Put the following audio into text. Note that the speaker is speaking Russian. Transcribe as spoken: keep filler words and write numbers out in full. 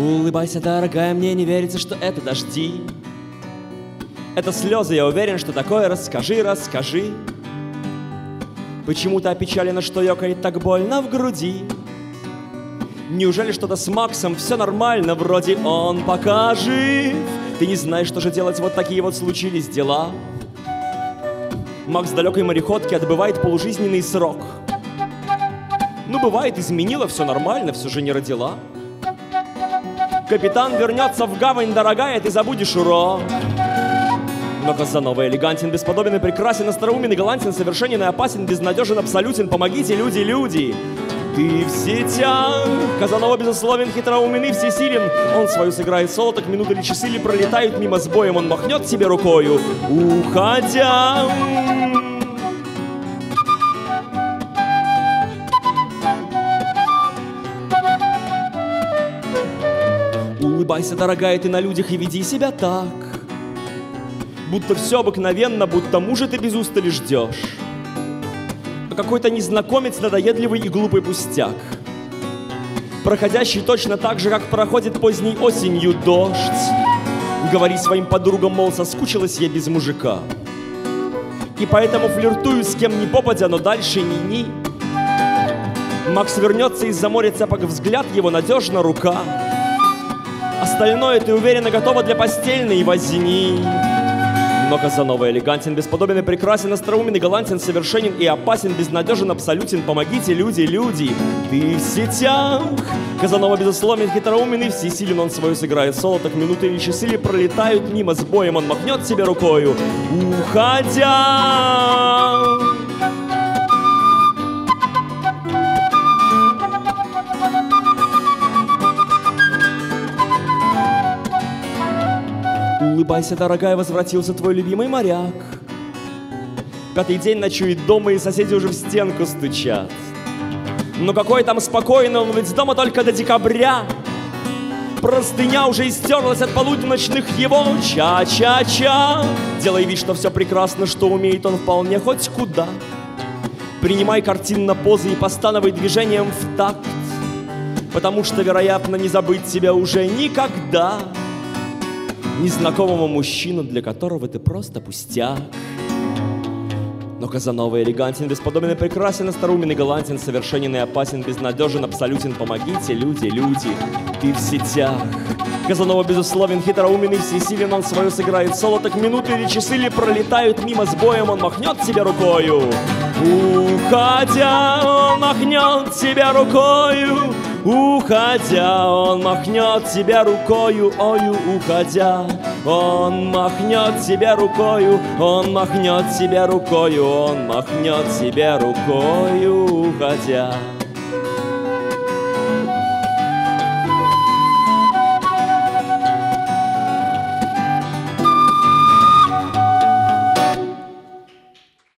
Улыбайся, дорогая, мне не верится, что это дожди. Это слезы, я уверен, что такое. Расскажи, расскажи. Почему ты опечалена, что ёкает так больно в груди? Неужели что-то с Максом все нормально? Вроде он пока жив. Ты не знаешь, что же делать, вот такие вот случились дела. Макс в далекой мореходке отбывает полужизненный срок. Ну, бывает, изменила, все нормально, все же не родила. Капитан вернется в гавань, дорогая, ты забудешь урок. Но Казанова элегантен, бесподобен и прекрасен, остроумен и галантен, совершенен и опасен, безнадежен, абсолютен. Помогите, люди, люди! Ты в сетях. Казанова безусловен, хитроумен и всесилен. Он свою сыграет соло, так минуты или часы ли пролетают мимо с боем. Он махнет себе рукою, уходя. Улыбайся, дорогая, ты на людях и веди себя так, будто все обыкновенно, будто мужа ты без устали ждешь. А какой-то незнакомец, надоедливый и глупый пустяк, проходящий точно так же, как проходит поздней осенью дождь. Говори своим подругам, мол, соскучилась я без мужика, и поэтому флиртую с кем ни попадя, но дальше ни-ни. Макс вернется из-за моря цепок, взгляд его надежна рука. Остальное, ты уверенно, готова для постельной возни. Но Казанова элегантен, бесподобен и прекрасен, остроумен и галантен, совершенен и опасен, безнадежен, абсолютен. Помогите, люди, люди! Ты в сетях. Казанова безусловен, хитроумен и всесилен. Он свою сыграет соло, так минуты или часы ли пролетают мимо с боем. Он махнет себе рукою, уходя. Улыбайся, дорогая, возвратился твой любимый моряк. Пятый день ночует дома, и соседи уже в стенку стучат. Но какой там спокойный, он ведь дома только до декабря. Простыня уже истерлась от полуденочных его ча-ча-ча. Делай вид, что все прекрасно, что умеет он вполне хоть куда. Принимай картинно позы и постановай движением в такт, потому что, вероятно, не забыть тебя уже никогда. Незнакомому мужчину, для которого ты просто пустяк. Но Казанова элегантен, бесподобен и прекрасен, остроумен и галантен, совершенен и опасен, безнадежен, абсолютен. Помогите, люди, люди, ты в сетях. Казанова безусловен, хитроумен и всесилен. Он свою сыграет соло, так минуты или часы ли пролетают мимо с боем. Он махнет себе рукою, уходя. Он махнет себе рукою, уходя. Он махнет себе рукою, ою, уходя. Он махнет себе рукою, он махнет себе рукою, он махнет себе рукою, уходя.